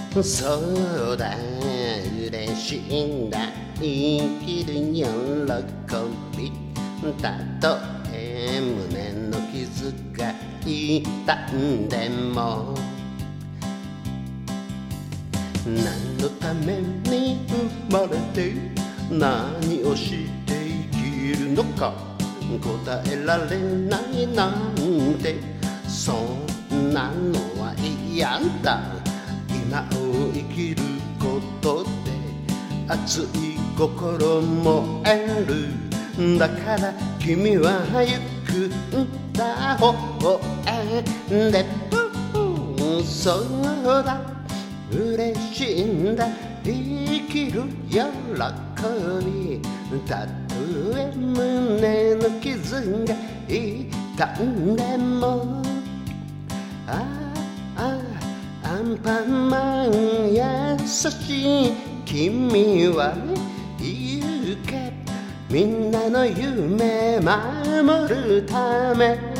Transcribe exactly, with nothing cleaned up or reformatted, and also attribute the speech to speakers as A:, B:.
A: そうだ嬉しいんだ生きる喜びたとえ胸の傷が痛んでも何のために生まれて何をして生きるのか答えられないなんてそんなのは嫌だ今を生きることで熱い心燃えるだから君は行くんだ微笑んでそうだ嬉しいんだ生きる喜びたとえ胸の傷が痛んでもああアンパンマン優しい君は行けみんなの夢守るため